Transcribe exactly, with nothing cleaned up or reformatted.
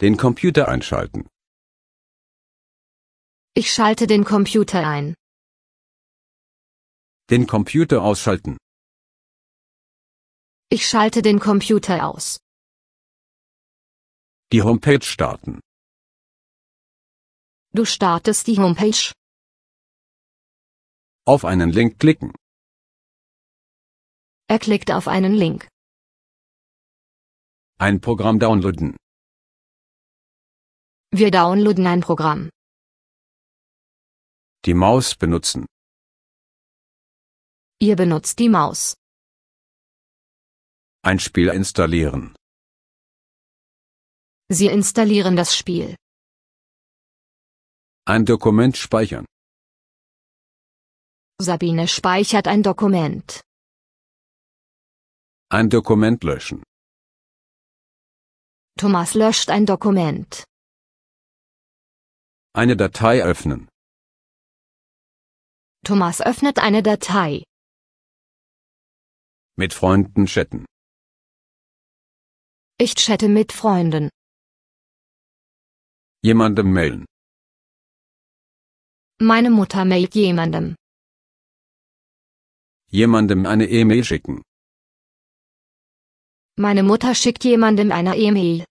Den Computer einschalten. Ich schalte den Computer ein. Den Computer ausschalten. Ich schalte den Computer aus. Die Homepage starten. Du startest die Homepage. Auf einen Link klicken. Er klickt auf einen Link. Ein Programm downloaden. Wir downloaden ein Programm. Die Maus benutzen. Ihr benutzt die Maus. Ein Spiel installieren. Sie installieren das Spiel. Ein Dokument speichern. Sabine speichert ein Dokument. Ein Dokument löschen. Thomas löscht ein Dokument. Eine Datei öffnen. Thomas öffnet eine Datei. Mit Freunden chatten. Ich chatte mit Freunden. Jemandem mailen. Meine Mutter mailt jemandem. Jemandem eine E-Mail schicken. Meine Mutter schickt jemandem eine E-Mail.